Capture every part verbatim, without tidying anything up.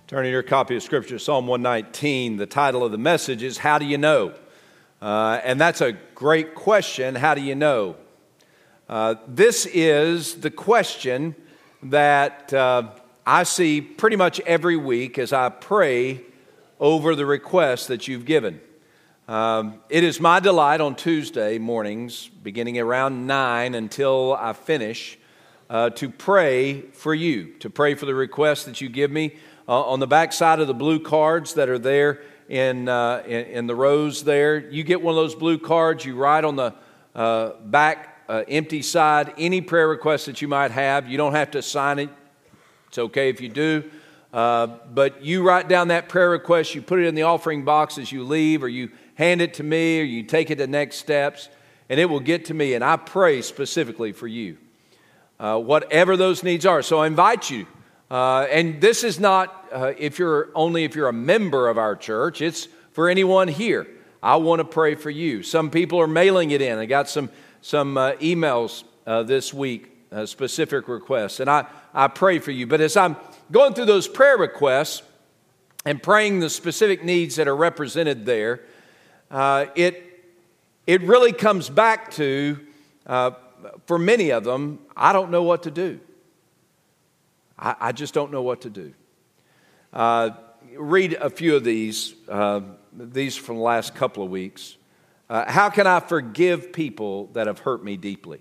Turning your copy of Scripture, Psalm one nineteen, the title of the message is, How Do You Know? Uh, and that's a great question, how do you know? Uh, this is the question that uh, I see pretty much every week as I pray over the requests that you've given. Um, it is my delight on Tuesday mornings, beginning around nine until I finish, uh, to pray for you, to pray for the requests that you give me. Uh, on the back side of the blue cards that are there in, uh, in in the rows there, you get one of those blue cards, you write on the uh, back uh, empty side any prayer request that you might have. You don't have to sign it. It's okay if you do. Uh, but you write down that prayer request, you put it in the offering box as you leave, or you hand it to me, or you take it to next steps, and it will get to me, and I pray specifically for you, uh, whatever those needs are. So I invite you. Uh, and this is not uh, if you're only if you're a member of our church. It's for anyone here. I want to pray for you. Some people are mailing it in. I got some some uh, emails uh, this week, uh, specific requests, and I I pray for you. But as I'm going through those prayer requests and praying the specific needs that are represented there, uh, it it really comes back to uh, for many of them, I don't know what to do. I, I just don't know what to do. Uh, read a few of these, uh, these from the last couple of weeks. Uh, how can I forgive people that have hurt me deeply?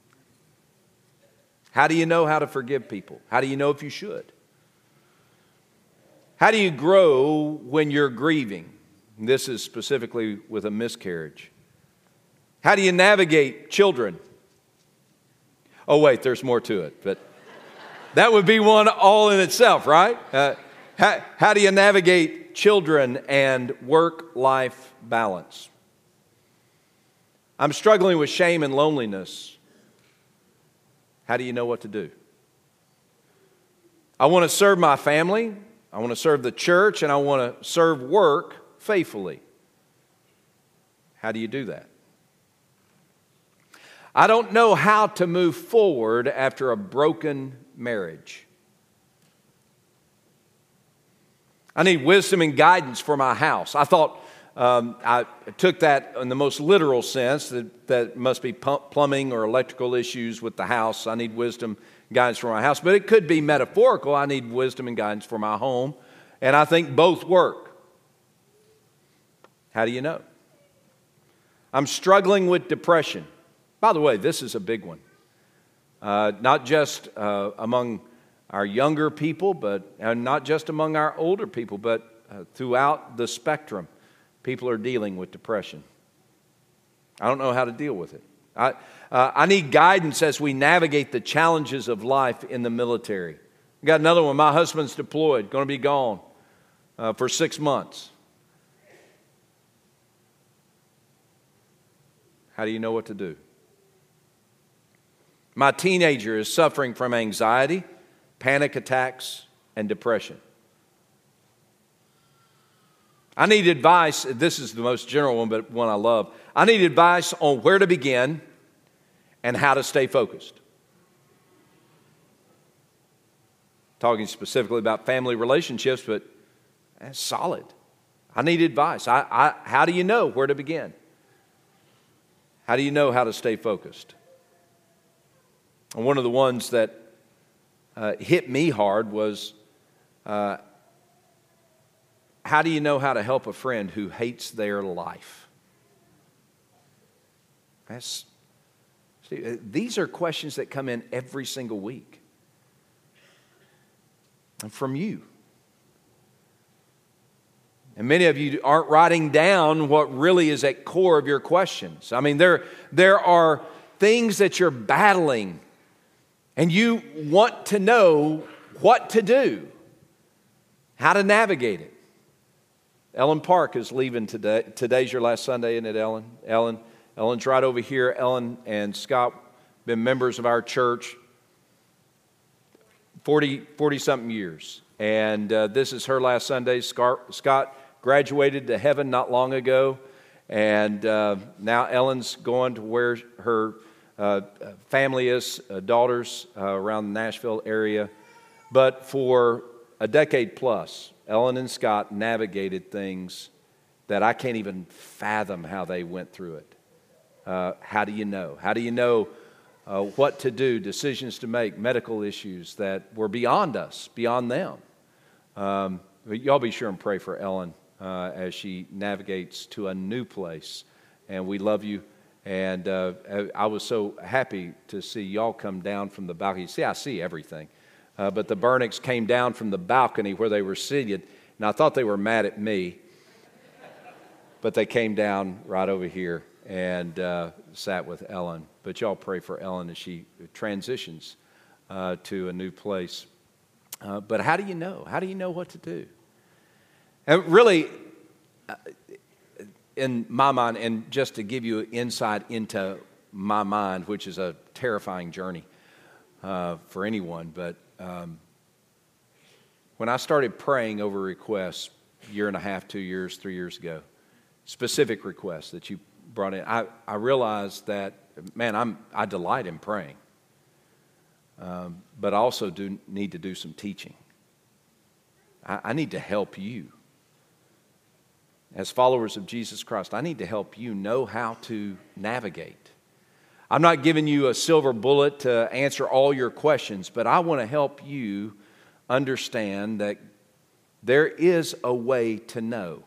How do you know how to forgive people? How do you know if you should? How do you grow when you're grieving? And this is specifically with a miscarriage. How do you navigate children? Oh, wait, there's more to it, but that would be one all in itself, right? Uh, how, how do you navigate children and work-life balance? I'm struggling with shame and loneliness. How do you know what to do? I want to serve my family, I want to serve the church, and I want to serve work faithfully. How do you do that? I don't know how to move forward after a broken marriage. I need wisdom and guidance for my house. I thought um, I took that in the most literal sense, that that must be plumbing or electrical issues with the house. I need wisdom and guidance for my house. But it could be metaphorical. I need wisdom and guidance for my home. And I think both work. How do you know? I'm struggling with depression. By the way, this is a big one. Uh, not just uh, among our younger people, but uh, not just among our older people, but uh, throughout the spectrum, people are dealing with depression. I don't know how to deal with it. I, uh, I need guidance as we navigate the challenges of life in the military. Got another one. My husband's deployed, going to be gone uh, for six months. How do you know what to do? My teenager is suffering from anxiety, panic attacks, and depression. I need advice. This is the most general one, but one I love. I need advice on where to begin and how to stay focused. Talking specifically about family relationships, but that's solid. I need advice. I, I, how do you know where to begin? How do you know how to stay focused? And one of the ones that uh, hit me hard was, uh, how do you know how to help a friend who hates their life? That's, see, these are questions that come in every single week. And from you. And many of you aren't writing down what really is at core of your questions. I mean, there, there are things that you're battling, and you want to know what to do, how to navigate it. Ellen Park is leaving today. Today's your last Sunday, isn't it, Ellen? Ellen, Ellen's right over here. Ellen and Scott been members of our church forty, forty-something years. And uh, this is her last Sunday. Scott, Scott graduated to heaven not long ago. And uh, now Ellen's going to where her uh, family is, uh, daughters uh, around the Nashville area. But for a decade plus, Ellen and Scott navigated things that I can't even fathom how they went through it. Uh, how do you know? How do you know uh, what to do, decisions to make, medical issues that were beyond us, beyond them? Um, y'all be sure and pray for Ellen uh, as she navigates to a new place. And we love you. And uh, I was so happy to see y'all come down from the balcony. See, I see everything. Uh, but the Burnicks came down from the balcony where they were seated, and I thought they were mad at me. But they came down right over here and uh, sat with Ellen. But y'all pray for Ellen as she transitions uh, to a new place. Uh, but how do you know? How do you know what to do? And really, uh, in my mind, and just to give you insight into my mind, which is a terrifying journey uh, for anyone, but um, when I started praying over requests a year and a half, two years, three years ago, specific requests that you brought in, I, I realized that, man, I'm, I delight in praying, um, but I also do need to do some teaching. I, I need to help you. As followers of Jesus Christ, I need to help you know how to navigate. I'm not giving you a silver bullet to answer all your questions, but I want to help you understand that there is a way to know.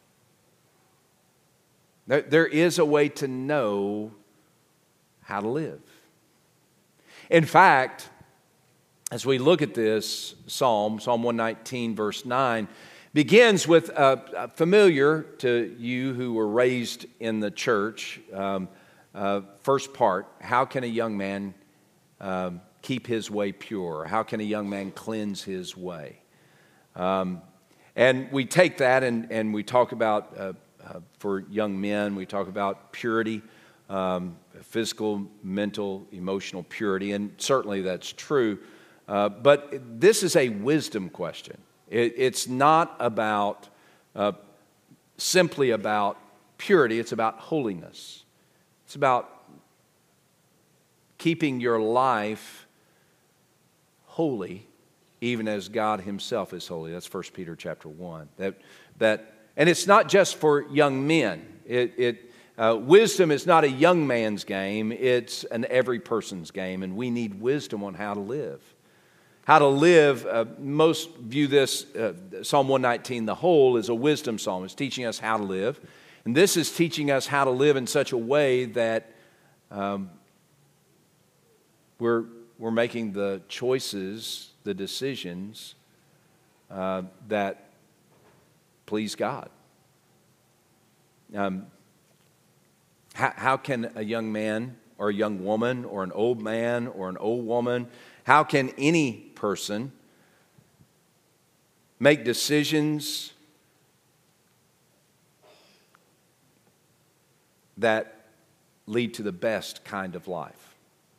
There, there is a way to know how to live. In fact, as we look at this psalm, Psalm one nineteen, verse nine, begins with a, a familiar to you who were raised in the church. Um, uh, first part, how can a young man um, keep his way pure? How can a young man cleanse his way? Um, and we take that and, and we talk about, uh, uh, for young men, we talk about purity, um, physical, mental, emotional purity, and certainly that's true. Uh, but this is a wisdom question. It, it's not about uh, simply about purity. It's about holiness. It's about keeping your life holy, even as God Himself is holy. That's First Peter chapter one. That that, and it's not just for young men. It, it uh, wisdom is not a young man's game. It's an every person's game, and we need wisdom on how to live. How to live, uh, most view this, uh, Psalm one nineteen, the whole, is a wisdom psalm. It's teaching us how to live. And this is teaching us how to live in such a way that um, we're, we're making the choices, the decisions uh, that please God. Um, how, how can a young man or a young woman or an old man or an old woman, how can any person make decisions that lead to the best kind of life?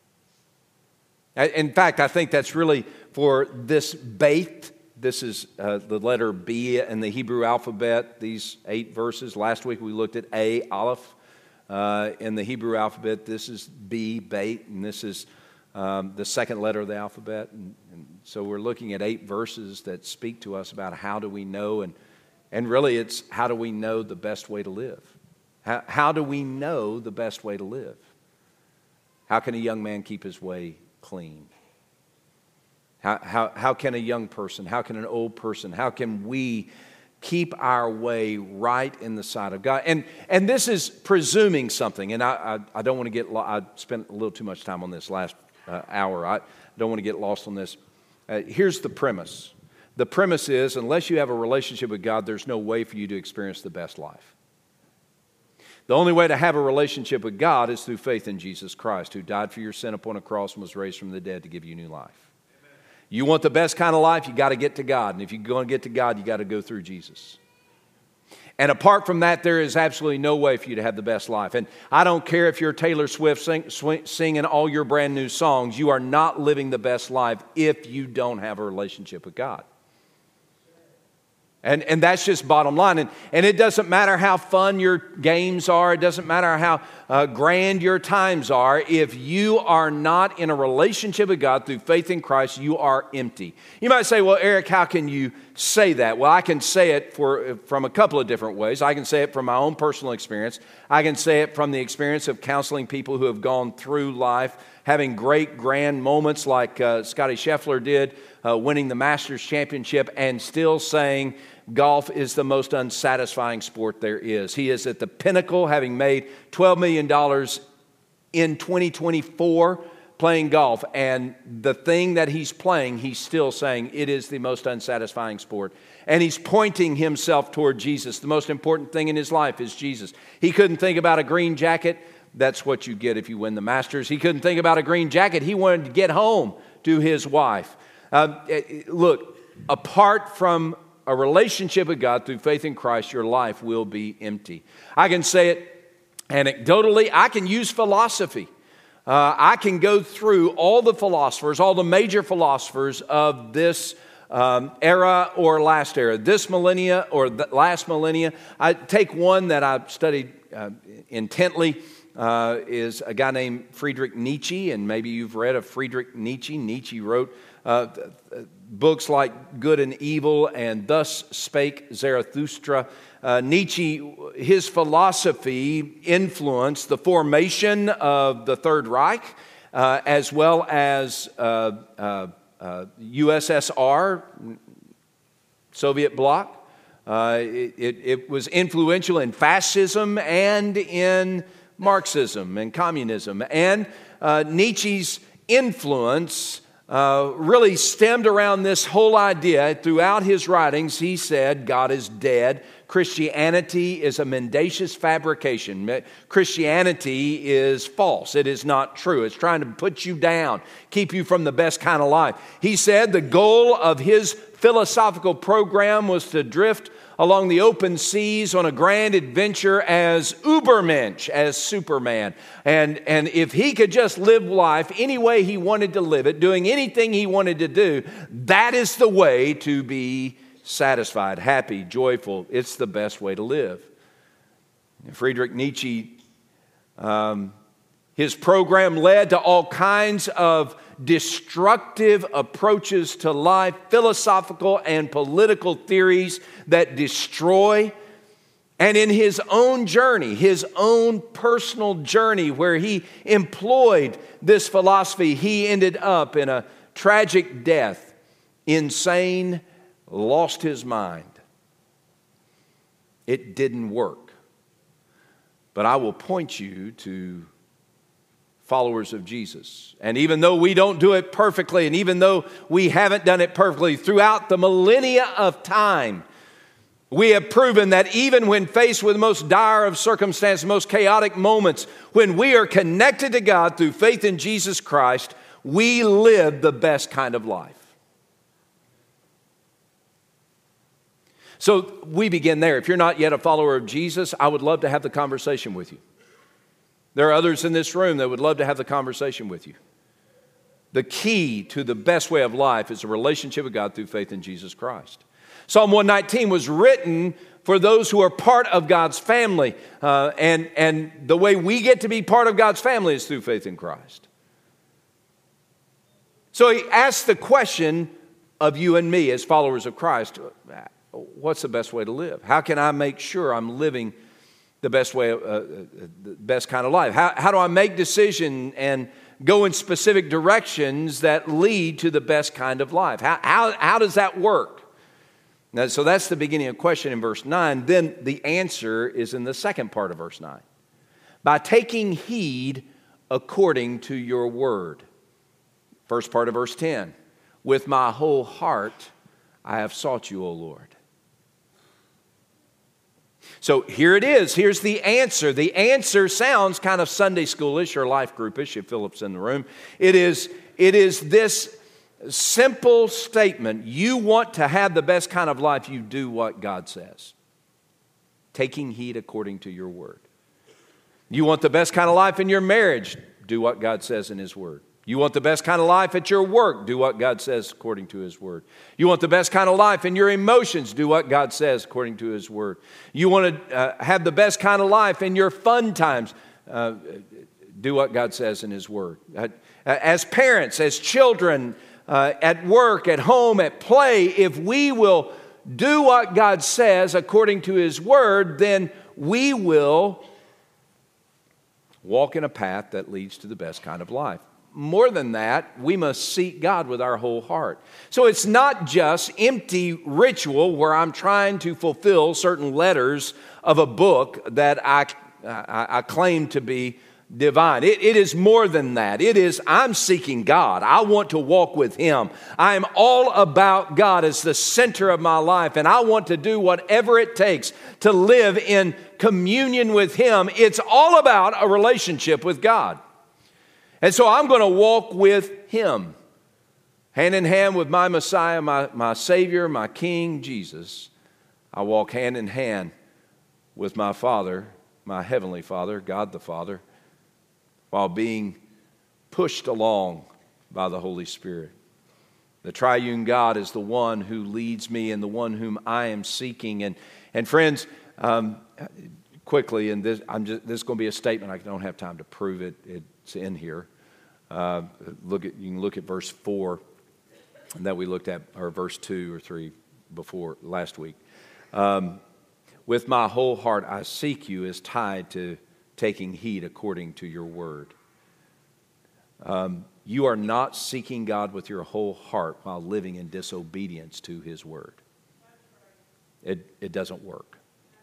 In fact, I think that's really for this Beit. This is uh, the letter B in the Hebrew alphabet, these eight verses. Last week we looked at A, Aleph, uh, in the Hebrew alphabet. This is B, Beit, and this is Um, the second letter of the alphabet. And, and so we're looking at eight verses that speak to us about how do we know, and, and really it's how do we know the best way to live? How, how do we know the best way to live? How can a young man keep his way clean? How, how, how can a young person, how can an old person, how can we keep our way right in the sight of God? And and this is presuming something, and I, I, I don't want to get, I spent a little too much time on this last Uh, hour. I don't want to get lost on this. Uh, here's the premise. The premise is, unless you have a relationship with God, there's no way for you to experience the best life. The only way to have a relationship with God is through faith in Jesus Christ, who died for your sin upon a cross and was raised from the dead to give you new life. Amen. You want the best kind of life, you got to get to God. And if you're going to get to God, you got to go through Jesus. And apart from that, there is absolutely no way for you to have the best life. And I don't care if you're Taylor Swift sing, swing, singing all your brand new songs, you are not living the best life if you don't have a relationship with God. And, and that's just bottom line. And, and it doesn't matter how fun your games are. It doesn't matter how uh, grand your times are. If you are not in a relationship with God through faith in Christ, you are empty. You might say, well, Eric, how can you say that? Well, I can say it for, from a couple of different ways. I can say it from my own personal experience. I can say it from the experience of counseling people who have gone through life, having great, grand moments like uh, Scotty Scheffler did, uh, winning the Masters Championship, and still saying, golf is the most unsatisfying sport there is. He is at the pinnacle, having made twelve million dollars in twenty twenty-four playing golf. And the thing that he's playing, he's still saying it is the most unsatisfying sport. And he's pointing himself toward Jesus. The most important thing in his life is Jesus. He couldn't think about a green jacket. That's what you get if you win the Masters. He couldn't think about a green jacket. He wanted to get home to his wife. Uh, look, apart from a relationship with God through faith in Christ, your life will be empty. I can say it anecdotally. I can use philosophy. Uh, I can go through all the philosophers, all the major philosophers of this um, era or last era, this millennia or the last millennia. I take one that I've studied uh, intently. Uh, is a guy named Friedrich Nietzsche, and maybe you've read of Friedrich Nietzsche. Nietzsche wrote uh, books like Good and Evil and Thus Spake Zarathustra. Uh, Nietzsche, his philosophy influenced the formation of the Third Reich, uh, as well as uh, uh, uh, U S S R, Soviet bloc. Uh, it, it, it was influential in fascism and in Marxism and communism. And uh, Nietzsche's influence uh, really stemmed around this whole idea. Throughout his writings, he said, God is dead. Christianity is a mendacious fabrication. Christianity is false. It is not true. It's trying to put you down, keep you from the best kind of life. He said the goal of his philosophical program was to drift along the open seas on a grand adventure as Ubermensch, as Superman. And, and if he could just live life any way he wanted to live it, doing anything he wanted to do, that is the way to be satisfied, happy, joyful. It's the best way to live. Friedrich Nietzsche, um, his program led to all kinds of destructive approaches to life, philosophical and political theories that destroy. And in his own journey, his own personal journey where he employed this philosophy, he ended up in a tragic death, insane, lost his mind. It didn't work. But I will point you to followers of Jesus. And even though we don't do it perfectly, and even though we haven't done it perfectly throughout the millennia of time, we have proven that even when faced with the most dire of circumstances, most chaotic moments, when we are connected to God through faith in Jesus Christ, we live the best kind of life. So we begin there. If you're not yet a follower of Jesus, I would love to have the conversation with you. There are others in this room that would love to have the conversation with you. The key to the best way of life is a relationship with God through faith in Jesus Christ. Psalm one nineteen was written for those who are part of God's family. Uh, and, and the way we get to be part of God's family is through faith in Christ. So he asks the question of you and me as followers of Christ, what's the best way to live? How can I make sure I'm living the best way, uh, the best kind of life? How, how do I make decisions and go in specific directions that lead to the best kind of life? How, how, how does that work? Now, so that's the beginning of the question in verse nine. Then the answer is in the second part of verse nine. By taking heed according to your word. First part of verse ten. With my whole heart I have sought you, O Lord. So here it is. Here's the answer. The answer sounds kind of Sunday schoolish or life groupish if Philip's in the room. It is, it is this simple statement. You want to have the best kind of life, you do what God says. Taking heed according to your word. You want the best kind of life in your marriage, do what God says in His word. You want the best kind of life at your work? Do what God says according to His Word. You want the best kind of life in your emotions? Do what God says according to His Word. You want to uh, have the best kind of life in your fun times? Uh, do what God says in His Word. Uh, as parents, as children, uh, at work, at home, at play, if we will do what God says according to His Word, then we will walk in a path that leads to the best kind of life. More than that, we must seek God with our whole heart. So it's not just empty ritual where I'm trying to fulfill certain letters of a book that I, I, I claim to be divine. It, it is more than that. It is, I'm seeking God. I want to walk with Him. I am all about God as the center of my life, and I want to do whatever it takes to live in communion with Him. It's all about a relationship with God. And so I'm going to walk with Him, hand in hand with my Messiah, my, my Savior, my King, Jesus. I walk hand in hand with my Father, my Heavenly Father, God the Father, while being pushed along by the Holy Spirit. The triune God is the one who leads me and the one whom I am seeking. And, and friends, um, quickly, and this, I'm just, this is going to be a statement. I don't have time to prove it. It's in here. Uh, look at you can look at verse four that we looked at, or verse two or three before last week. Um, With my whole heart I seek you is tied to taking heed according to your word. Um, you are not seeking God with your whole heart while living in disobedience to His word. It, it doesn't work.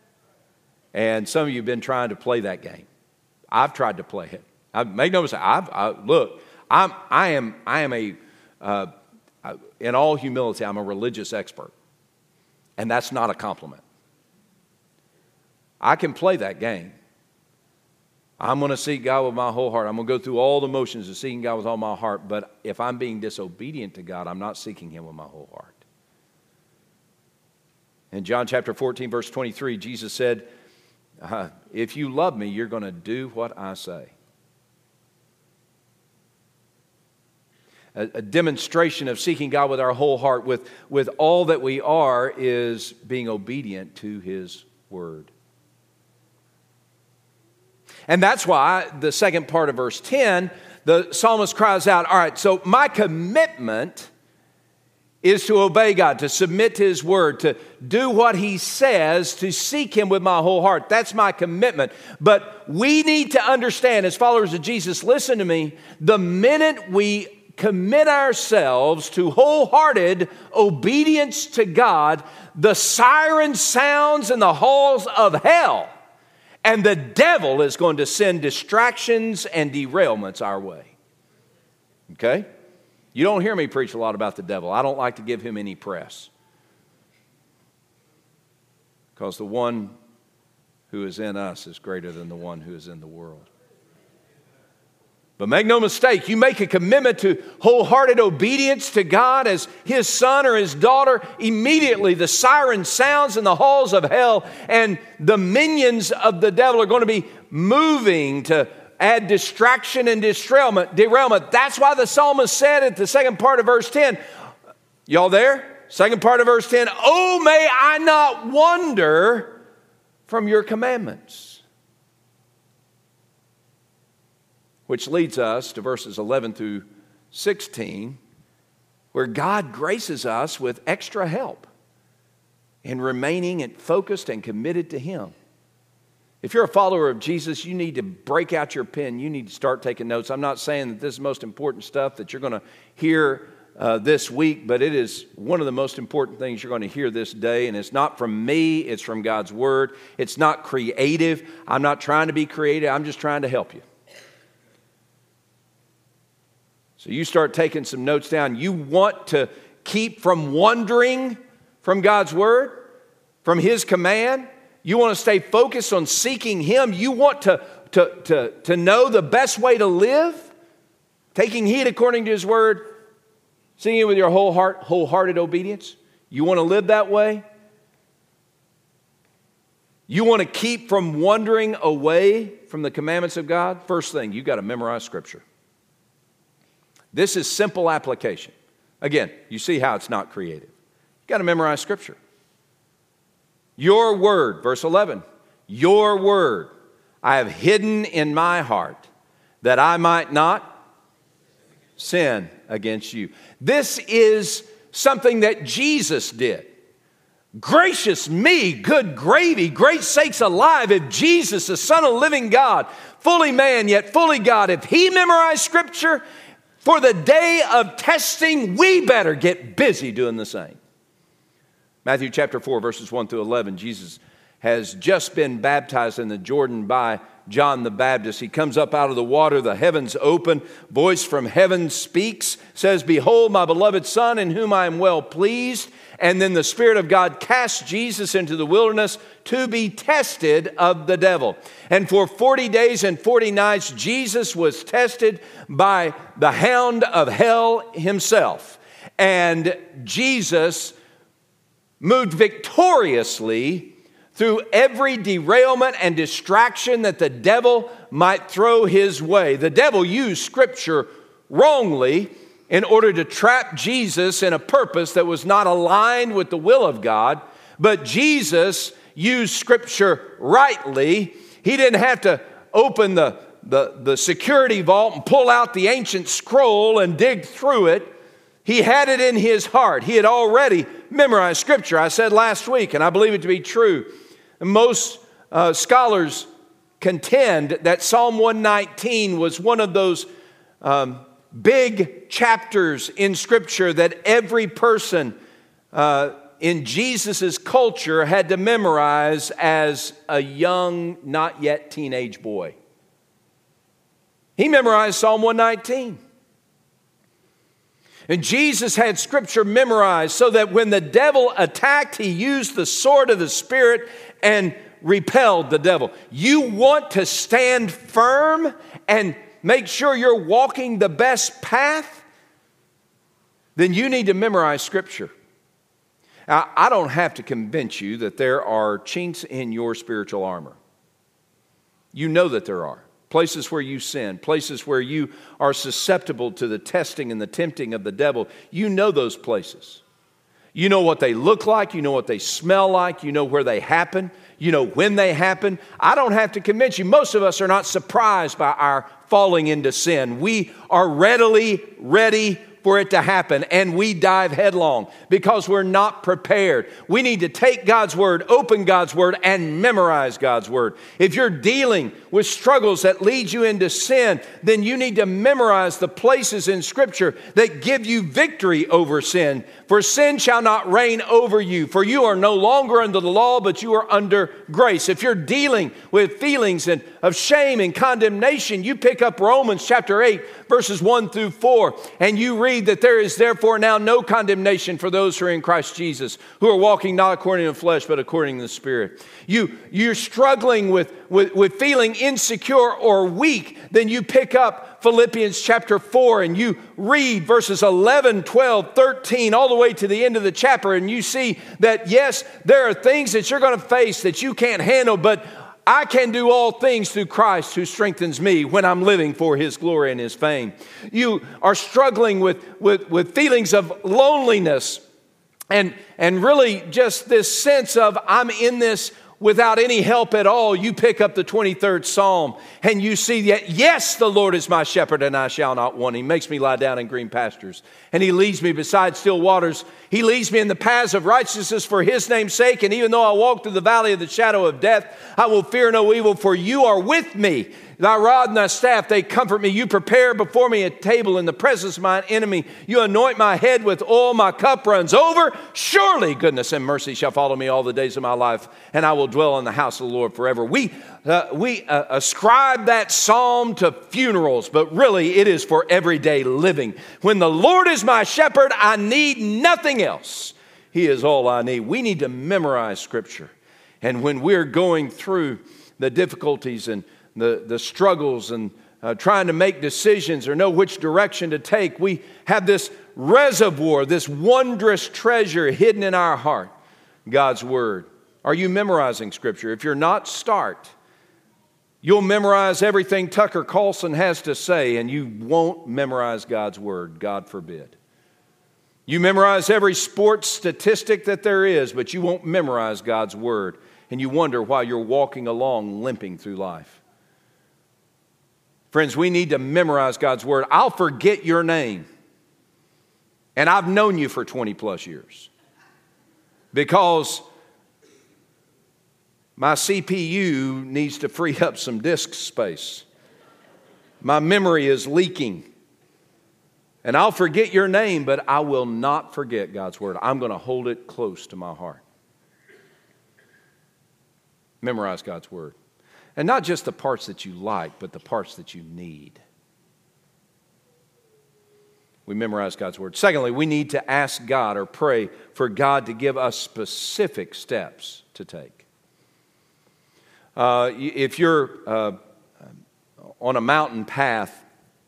And some of you have been trying to play that game. I've tried to play it. I make no mistake. I've, I, look, I'm, I am, I am a, uh, I, in all humility, I'm a religious expert, and that's not a compliment. I can play that game. I'm going to seek God with my whole heart. I'm going to go through all the motions of seeking God with all my heart. But if I'm being disobedient to God, I'm not seeking Him with my whole heart. In John chapter fourteen, verse twenty-three, Jesus said, uh, if you love me, you're going to do what I say. A, a demonstration of seeking God with our whole heart, with, with all that we are, is being obedient to His word. And that's why the second part of verse ten, the psalmist cries out, all right, so my commitment is to obey God, to submit to His word, to do what He says, to seek Him with my whole heart. That's my commitment. But we need to understand, as followers of Jesus, listen to me, the minute we commit ourselves to wholehearted obedience to God, the siren sounds in the halls of hell. And the devil is going to send distractions and derailments our way. Okay? You don't hear me preach a lot about the devil. I don't like to give him any press. Because the one who is in us is greater than the one who is in the world. But make no mistake, you make a commitment to wholehearted obedience to God as His son or His daughter, immediately the siren sounds in the halls of hell, and the minions of the devil are going to be moving to add distraction and derailment. derailment. That's why the psalmist said at the second part of verse ten, y'all there? Second part of verse ten, oh, may I not wander from your commandments. Which leads us to verses eleven through sixteen, where God graces us with extra help in remaining focused and committed to Him. If you're a follower of Jesus, you need to break out your pen. You need to start taking notes. I'm not saying that this is the most important stuff that you're going to hear uh, this week, but it is one of the most important things you're going to hear this day. And it's not from me. It's from God's Word. It's not creative. I'm not trying to be creative. I'm just trying to help you. So you start taking some notes down. You want to keep from wandering from God's word, from His command. You want to stay focused on seeking Him. You want to, to, to, to know the best way to live, taking heed according to His word, singing with your whole heart, wholehearted obedience. You want to live that way? You want to keep from wandering away from the commandments of God? First thing, you got to memorize Scripture. This is simple application. Again, you see how it's not creative. You've got to memorize Scripture. Your word, verse eleven, your word I have hidden in my heart that I might not sin against you. This is something that Jesus did. Gracious me, good gravy, great sakes alive, if Jesus, the Son of the living God, fully man yet fully God, if he memorized Scripture for the day of testing, we better get busy doing the same. Matthew chapter four, verses one through eleven, Jesus has just been baptized in the Jordan by John the Baptist. He comes up out of the water, the heavens open, voice from heaven speaks, says, "Behold, my beloved Son, in whom I am well pleased." And then the Spirit of God casts Jesus into the wilderness to be tested of the devil. And for forty days and forty nights, Jesus was tested by the hound of hell himself. And Jesus moved victoriously through every derailment and distraction that the devil might throw his way. The devil used Scripture wrongly in order to trap Jesus in a purpose that was not aligned with the will of God. But Jesus used Scripture rightly. He didn't have to open the, the, the security vault and pull out the ancient scroll and dig through it. He had it in his heart. He had already memorized Scripture. I said last week, and I believe it to be true, most uh, scholars contend that Psalm one nineteen was one of those um, big chapters in Scripture that every person uh, in Jesus' culture had to memorize as a young, not yet teenage boy. He memorized Psalm one nineteen. And Jesus had Scripture memorized so that when the devil attacked, he used the sword of the Spirit and repelled the devil. You want to stand firm and make sure you're walking the best path? Then you need to memorize Scripture. Now, I don't have to convince you that there are chinks in your spiritual armor. You know that there are. Places where you sin, places where you are susceptible to the testing and the tempting of the devil. You know those places. You know what they look like. You know what they smell like. You know where they happen. You know when they happen. I don't have to convince you. Most of us are not surprised by our falling into sin. We are readily ready for it to happen, and we dive headlong because we're not prepared. We need to take God's Word, open God's Word, and memorize God's Word. If you're dealing with struggles that lead you into sin, then you need to memorize the places in Scripture that give you victory over sin. For sin shall not reign over you, for you are no longer under the law, but you are under grace. If you're dealing with feelings and of shame and condemnation, you pick up Romans chapter eight, verses one through four, and you read that there is therefore now no condemnation for those who are in Christ Jesus, who are walking not according to the flesh, but according to the Spirit. You, you're struggling with, with, with feeling insecure or weak, then you pick up Philippians chapter four and you read verses eleven, twelve, thirteen, all the way to the end of the chapter, and you see that yes, there are things that you're going to face that you can't handle, but I can do all things through Christ who strengthens me when I'm living for His glory and His fame. You are struggling with, with, with feelings of loneliness and, and really just this sense of I'm in this without any help at all. You pick up the twenty-third Psalm and you see that, yes, the Lord is my shepherd and I shall not want. He makes me lie down in green pastures and He leads me beside still waters. He leads me in the paths of righteousness for His name's sake. And even though I walk through the valley of the shadow of death, I will fear no evil, for you are with me. Thy rod and thy staff, they comfort me. You prepare before me a table in the presence of mine enemy. You anoint my head with oil. My cup runs over. Surely goodness and mercy shall follow me all the days of my life, and I will dwell in the house of the Lord forever. We, uh, we uh, ascribe that psalm to funerals, but really it is for everyday living. When the Lord is my shepherd, I need nothing else. He is all I need. We need to memorize Scripture. And when we're going through the difficulties and the, the struggles and uh, trying to make decisions or know which direction to take, we have this reservoir, this wondrous treasure hidden in our heart, God's Word. Are you memorizing Scripture? If you're not, start. You'll memorize everything Tucker Carlson has to say, and you won't memorize God's Word, God forbid. You memorize every sports statistic that there is, but you won't memorize God's Word, and you wonder why you're walking along limping through life. Friends, we need to memorize God's Word. I'll forget your name, and I've known you for twenty plus years because my C P U needs to free up some disk space. My memory is leaking. And I'll forget your name, but I will not forget God's Word. I'm going to hold it close to my heart. Memorize God's Word. And not just the parts that you like, but the parts that you need. We memorize God's Word. Secondly, we need to ask God or pray for God to give us specific steps to take. Uh, if you're uh, on a mountain path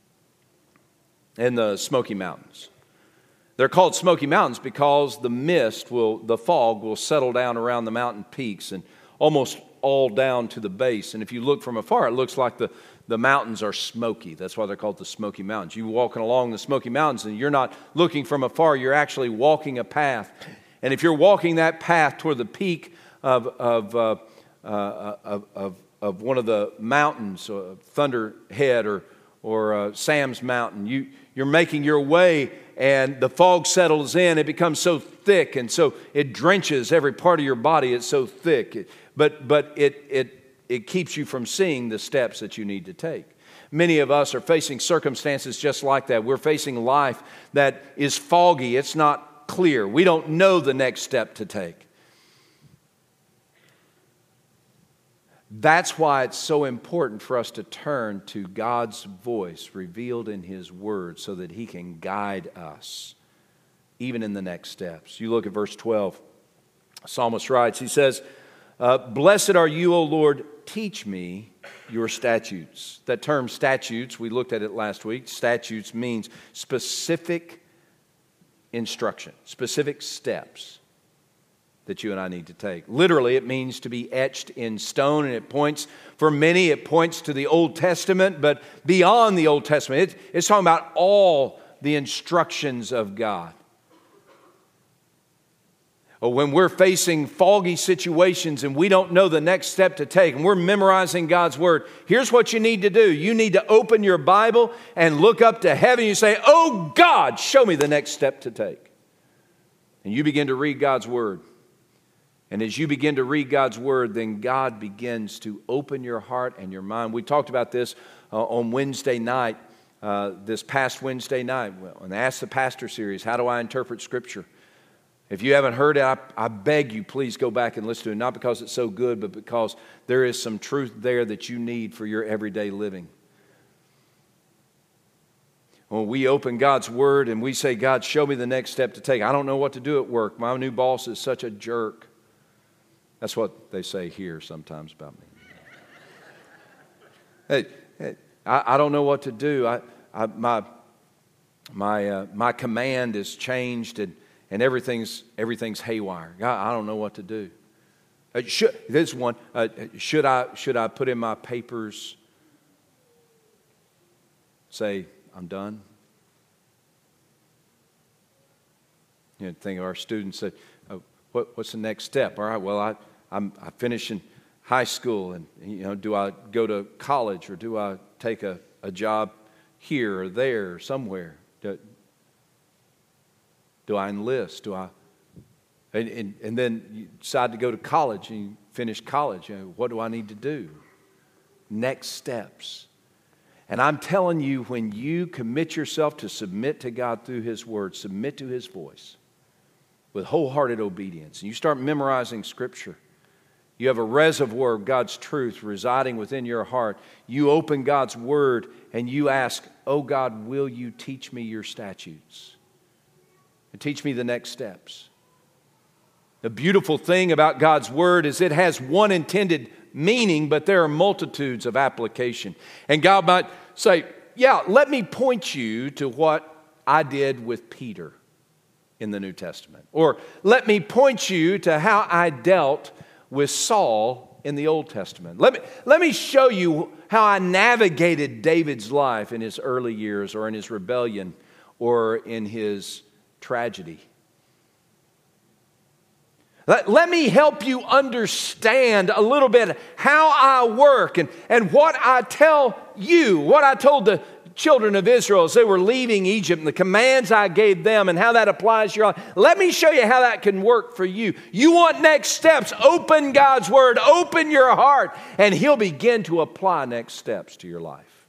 in the Smoky Mountains, they're called Smoky Mountains because the mist will, the fog will settle down around the mountain peaks and almost all down to the base. And if you look from afar, it looks like the, the mountains are smoky. That's why they're called the Smoky Mountains. You're walking along the Smoky Mountains and you're not looking from afar, you're actually walking a path. And if you're walking that path toward the peak of, of uh, Uh, of, of, of one of the mountains, uh, Thunderhead or, or uh, Sam's Mountain. You, you're making your way and the fog settles in. It becomes so thick and so it drenches every part of your body. It's so thick. It, but but it, it, it keeps you from seeing the steps that you need to take. Many of us are facing circumstances just like that. We're facing life that is foggy. It's not clear. We don't know the next step to take. That's why it's so important for us to turn to God's voice revealed in His Word so that He can guide us even in the next steps. You look at verse twelve. The psalmist writes, he says, uh, "Blessed are you, O Lord, teach me your statutes." That term statutes, we looked at it last week. Statutes means specific instruction, specific steps that you and I need to take. Literally, it means to be etched in stone, and it points, for many, it points to the Old Testament, but beyond the Old Testament, it, it's talking about all the instructions of God. When we're facing foggy situations and we don't know the next step to take, and we're memorizing God's Word, here's what you need to do. You need to open your Bible and look up to heaven. You say, "Oh God, show me the next step to take." And you begin to read God's Word. And as you begin to read God's Word, then God begins to open your heart and your mind. We talked about this uh, on Wednesday night, uh, this past Wednesday night, on the Ask the Pastor series, How Do I Interpret Scripture? If you haven't heard it, I, I beg you, please go back and listen to it. Not because it's so good, but because there is some truth there that you need for your everyday living. When we open God's Word and we say, "God, show me the next step to take. I don't know what to do at work. My new boss is such a jerk." That's what they say here sometimes about me. Hey, hey I, I don't know what to do. I, I, my my uh, my command is changed and, and everything's everything's haywire. God, I don't know what to do. Uh, should, this one, uh, should I should I put in my papers? Say I'm done. You know, think of our students said, oh, what, "What's the next step?" All right, well, I. I'm I finish in high school, and you know, do I go to college or do I take a, a job here or there or somewhere? Do, do I enlist? Do I? And, and and then you decide to go to college and you finish college. You know, what do I need to do? Next steps. And I'm telling you, when you commit yourself to submit to God through His Word, submit to His voice with wholehearted obedience, and you start memorizing Scripture. You have a reservoir of God's truth residing within your heart. You open God's Word and you ask, "Oh God, will you teach me your statutes? And teach me the next steps." The beautiful thing about God's Word is it has one intended meaning, but there are multitudes of application. And God might say, "Yeah, let me point you to what I did with Peter in the New Testament." Or, "Let me point you to how I dealt with Saul in the Old Testament. Let me, let me show you how I navigated David's life in his early years, or in his rebellion, or in his tragedy. Let, let me help you understand a little bit how I work and, and what I tell you, what I told the children of Israel as they were leaving Egypt, and the commands I gave them, and how that applies to your life. Let me show you how that can work for you. You want next steps? Open God's Word, open your heart, and He'll begin to apply next steps to your life.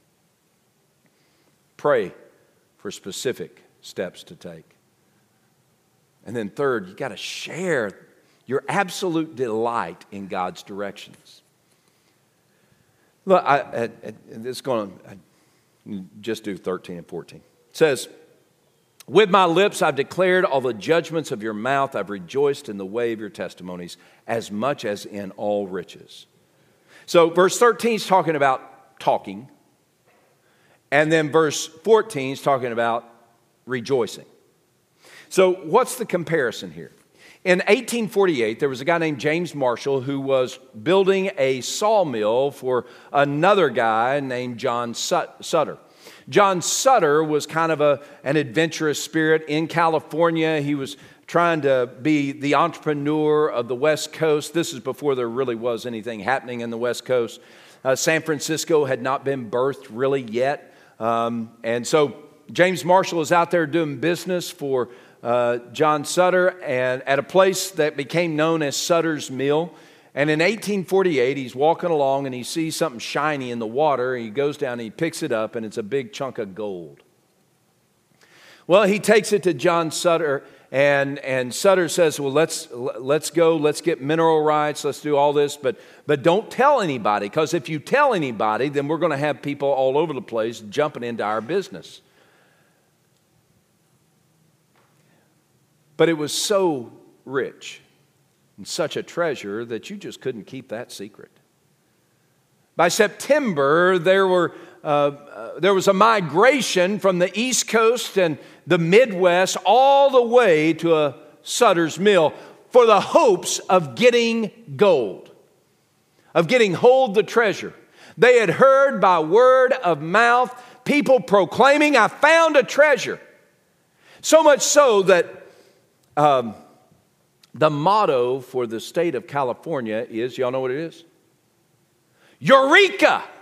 Pray for specific steps to take. And then third, you got to share your absolute delight in God's directions. Look, I, I, I, it's going to just do thirteen and fourteen. It says, with my lips I've declared all the judgments of your mouth. I've rejoiced in the way of your testimonies as much as in all riches. So verse thirteen is talking about talking. And then verse fourteen is talking about rejoicing. So what's the comparison here? In eighteen forty-eight, there was a guy named James Marshall who was building a sawmill for another guy named John Sutter. John Sutter was kind of a, an adventurous spirit in California. He was trying to be the entrepreneur of the West Coast. This is before there really was anything happening in the West Coast. Uh, San Francisco had not been birthed really yet. Um, and so James Marshall is out there doing business for Uh, John Sutter, and at a place that became known as Sutter's Mill. And in eighteen forty-eight, he's walking along and he sees something shiny in the water. And he goes down and he picks it up, and it's a big chunk of gold. Well, he takes it to John Sutter, and, and Sutter says, well, let's let's go, let's get mineral rights, let's do all this, but, but don't tell anybody, because if you tell anybody, then we're going to have people all over the place jumping into our business. But it was so rich and such a treasure that you just couldn't keep that secret. By September, there were uh, uh, there was a migration from the East Coast and the Midwest all the way to a Sutter's Mill for the hopes of getting gold, of getting hold of the treasure. They had heard by word of mouth people proclaiming, I found a treasure. So much so that Um, the motto for the state of California is, y'all know what it is? Eureka!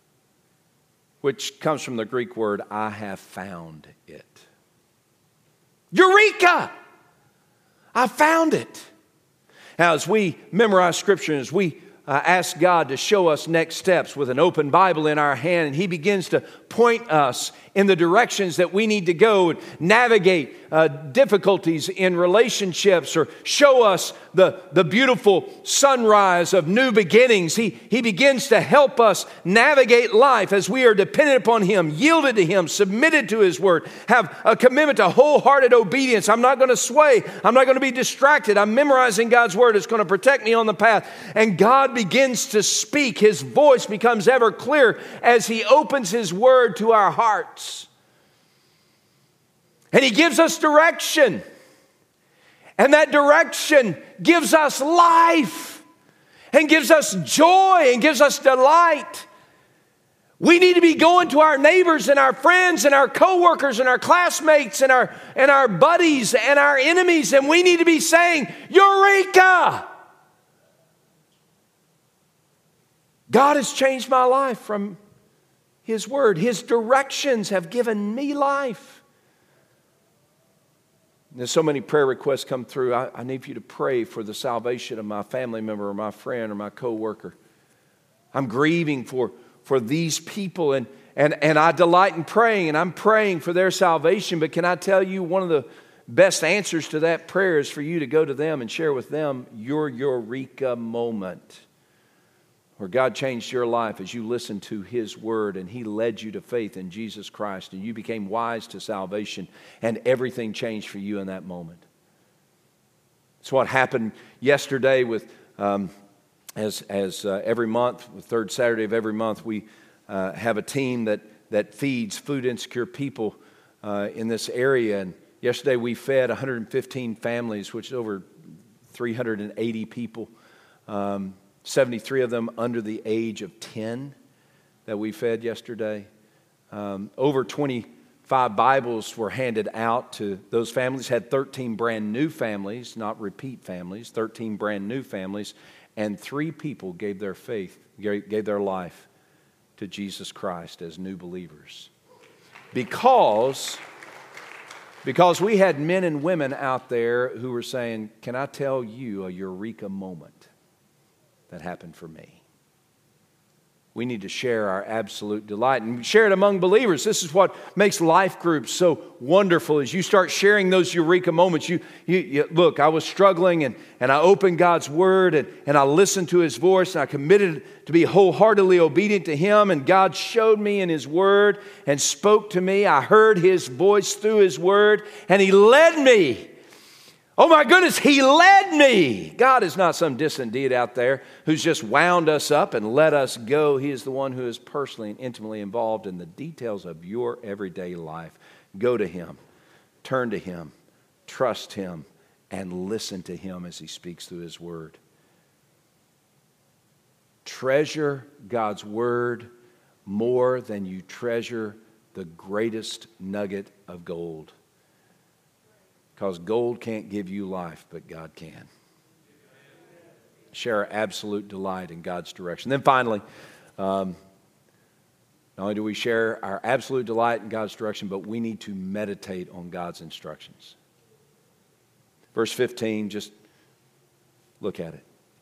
Which comes from the Greek word, I have found it. Eureka! I found it. Now, as we memorize Scripture, as we uh, ask God to show us next steps with an open Bible in our hand, and He begins to point us in the directions that we need to go and navigate uh, difficulties in relationships, or show us the, the beautiful sunrise of new beginnings. He, he begins to help us navigate life as we are dependent upon Him, yielded to Him, submitted to His Word, have a commitment to wholehearted obedience. I'm not going to sway. I'm not going to be distracted. I'm memorizing God's Word. It's going to protect me on the path. And God begins to speak. His voice becomes ever clearer as He opens His Word to our hearts. And He gives us direction. And that direction gives us life and gives us joy and gives us delight. We need to be going to our neighbors and our friends and our coworkers and our classmates and our, and our buddies and our enemies, and we need to be saying, Eureka! God has changed my life from His Word. His directions have given me life. There's so many prayer requests come through. I, I need for you to pray for the salvation of my family member or my friend or my coworker. I'm grieving for, for these people, and, and, and I delight in praying, and I'm praying for their salvation. But can I tell you, one of the best answers to that prayer is for you to go to them and share with them your Eureka moment, where God changed your life as you listened to His Word and He led you to faith in Jesus Christ, and you became wise to salvation, and everything changed for you in that moment. It's what happened yesterday with, um, as, as uh, every month, the third Saturday of every month, we uh, have a team that, that feeds food insecure people uh, in this area. And yesterday we fed one hundred fifteen families, which is over three hundred eighty people. Um, seventy-three of them under the age of ten that we fed yesterday. Um, over twenty-five Bibles were handed out to those families. Had thirteen brand new families, not repeat families, thirteen brand new families. And three people gave their faith, gave their life to Jesus Christ as new believers. Because, because we had men and women out there who were saying, can I tell you a eureka moment that happened for me? We need to share our absolute delight and share it among believers. This is what makes life groups so wonderful. As you start sharing those eureka moments, you, you, you look, I was struggling and, and I opened God's Word and, and I listened to His voice and I committed to be wholeheartedly obedient to Him, and God showed me in His Word and spoke to me. I heard His voice through His Word and He led me. Oh my goodness, He led me. God is not some distant deity out there who's just wound us up and let us go. He is the one who is personally and intimately involved in the details of your everyday life. Go to Him, turn to Him, trust Him, and listen to Him as He speaks through His Word. Treasure God's Word more than you treasure the greatest nugget of gold. Because gold can't give you life, but God can. Share our absolute delight in God's direction. Then finally, um, not only do we share our absolute delight in God's direction, but we need to meditate on God's instructions. Verse fifteen, just look at it.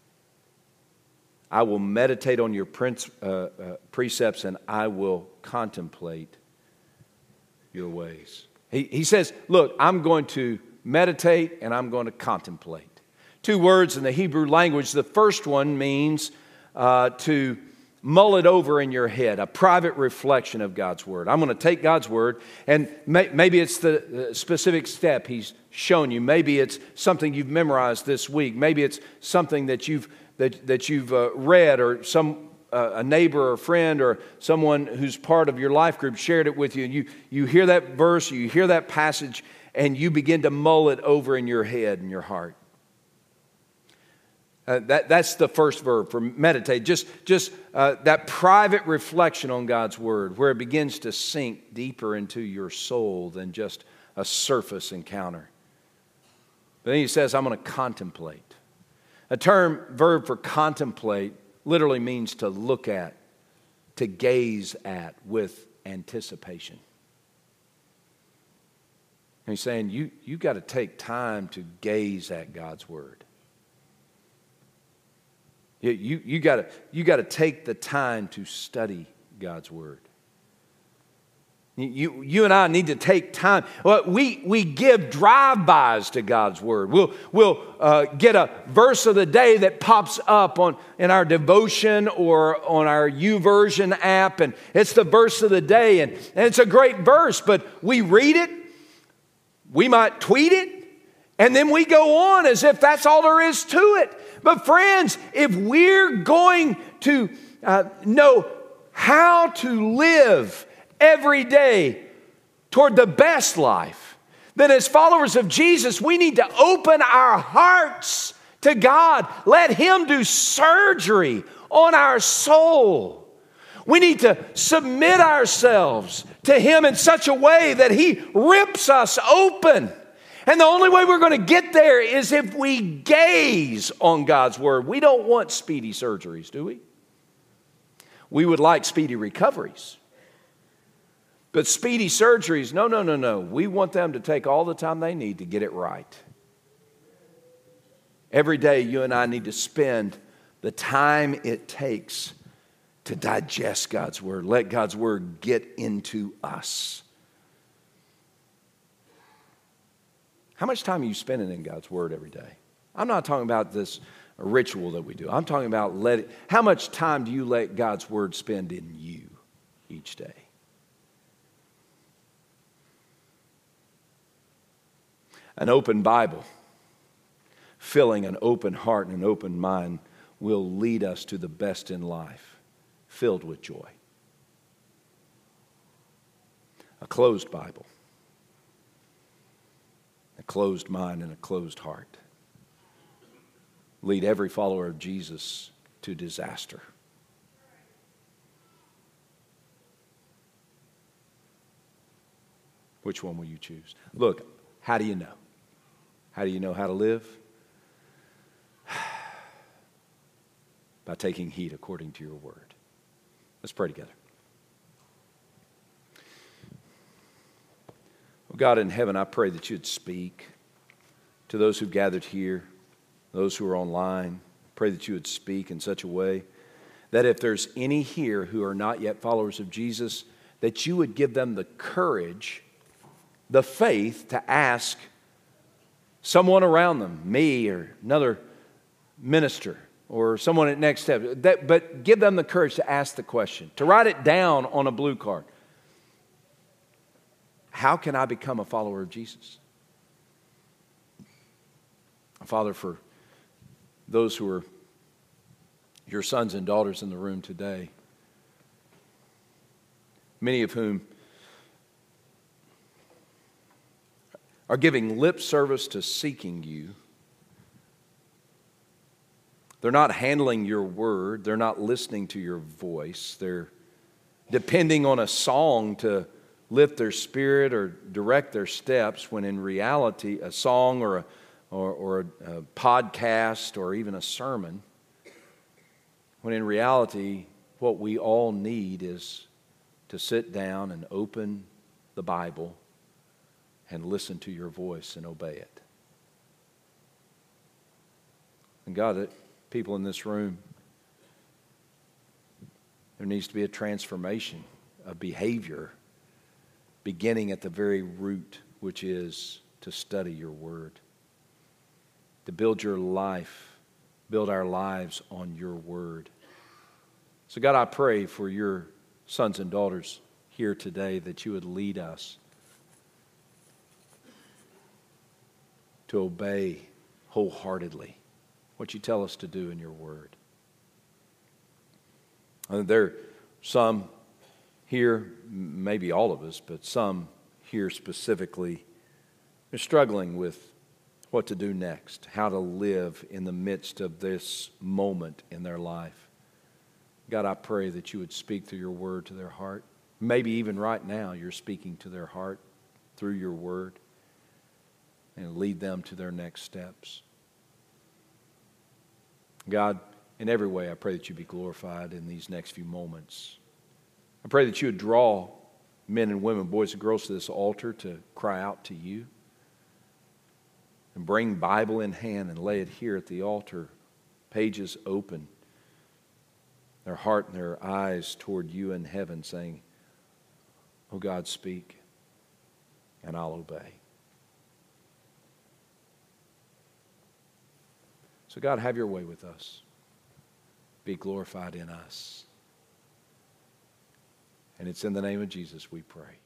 I will meditate on your prince, uh, uh, precepts, and I will contemplate your ways. He, he says, look, I'm going to meditate and I'm going to contemplate. Two words in the Hebrew language. The first one means uh, to mull it over in your head, a private reflection of God's Word. I'm going to take God's Word, and may, maybe it's the specific step He's shown you. Maybe it's something you've memorized this week. Maybe it's something that you've that, that you've uh, read, or some uh, a neighbor or a friend or someone who's part of your life group shared it with you. And you, you hear that verse, you hear that passage, and you begin to mull it over in your head and your heart. Uh, that, that's the first verb for meditate. Just, just uh, that private reflection on God's Word, where it begins to sink deeper into your soul than just a surface encounter. But then he says, I'm going to contemplate. A term, verb for contemplate, literally means to look at, to gaze at with anticipation. And he's saying, you, you got to take time to gaze at God's Word. You, you, you got you got to take the time to study God's Word. You, you and I need to take time. Well, we, we give drive-bys to God's Word. We'll, we'll uh, get a verse of the day that pops up on in our devotion or on our YouVersion app, and it's the verse of the day, and, and it's a great verse, but we read it, we might tweet it, and then we go on as if that's all there is to it. But friends, if we're going to uh, know how to live every day toward the best life, then as followers of Jesus, we need to open our hearts to God. Let Him do surgery on our soul. We need to submit ourselves to Him in such a way that He rips us open. And the only way we're going to get there is if we gaze on God's Word. We don't want speedy surgeries, do we? We would like speedy recoveries. But speedy surgeries, no, no, no, no. We want them to take all the time they need to get it right. Every day you and I need to spend the time it takes to digest God's Word. Let God's Word get into us. How much time are you spending in God's Word every day? I'm not talking about this ritual that we do. I'm talking about let it, how much time do you let God's Word spend in you each day? An open Bible, filling an open heart and an open mind, will lead us to the best in life, filled with joy. A closed Bible, a closed mind and a closed heart lead every follower of Jesus to disaster. Which one will you choose? Look, how do you know? How do you know how to live? By taking heed according to your word. Let's pray together. Oh God in heaven, I pray that you'd speak to those who've gathered here, those who are online. Pray that you would speak in such a way that if there's any here who are not yet followers of Jesus, that you would give them the courage, the faith to ask someone around them, me or another minister or someone at Next Step, that, but give them the courage to ask the question, to write it down on a blue card. How can I become a follower of Jesus? Father, for those who are your sons and daughters in the room today, many of whom are giving lip service to seeking you. They're not handling your word. They're not listening to your voice. They're depending on a song to lift their spirit or direct their steps, when in reality a song or a, or, or a, a podcast or even a sermon, when in reality what we all need is to sit down and open the Bible and listen to your voice and obey it. And God, that people in this room, there needs to be a transformation of behavior beginning at the very root, which is to study your word, to build your life, build our lives on your word. So God, I pray for your sons and daughters here today that you would lead us to obey wholeheartedly what you tell us to do in your word. And there are some here, maybe all of us, but some here specifically, are struggling with what to do next, how to live in the midst of this moment in their life. God, I pray that you would speak through your word to their heart. Maybe even right now you're speaking to their heart through your word, and lead them to their next steps. God, in every way, I pray that you be glorified in these next few moments. I pray that you would draw men and women, boys and girls to this altar to cry out to you, and bring Bible in hand and lay it here at the altar, pages open, their heart and their eyes toward you in heaven, saying, "Oh God, speak, and I'll obey." So God, have your way with us. Be glorified in us. And it's in the name of Jesus we pray.